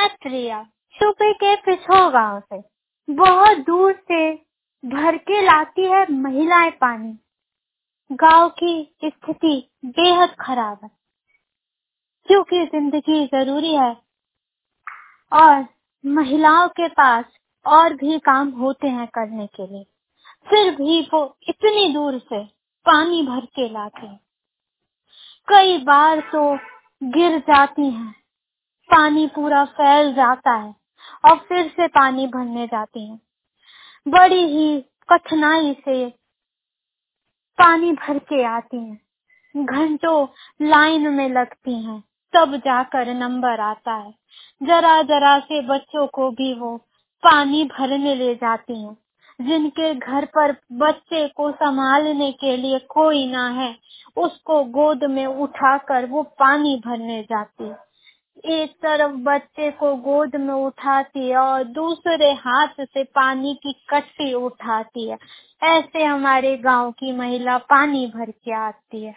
मैं प्रिया यूपी के पिछोर गांव से बहुत दूर से भर के लाती है महिलाएं पानी। गांव की स्थिति बेहद खराब है क्योंकि जिंदगी जरूरी है और महिलाओं के पास और भी काम होते हैं करने के लिए, फिर भी वो इतनी दूर से पानी भर के लाती हैं। कई बार तो गिर जाती हैं, पानी पूरा फैल जाता है और फिर से पानी भरने जाती हैं। बड़ी ही कठिनाई से पानी भर के आती हैं, घंटों लाइन में लगती हैं, तब जाकर नंबर आता है। जरा जरा से बच्चों को भी वो पानी भरने ले जाती हैं। जिनके घर पर बच्चे को संभालने के लिए कोई ना है, उसको गोद में उठाकर वो पानी भरने जाती है। एक तरफ बच्चे को गोद में उठाती है और दूसरे हाथ से पानी की कट्टी उठाती है। ऐसे हमारे गांव की महिला पानी भर के आती है।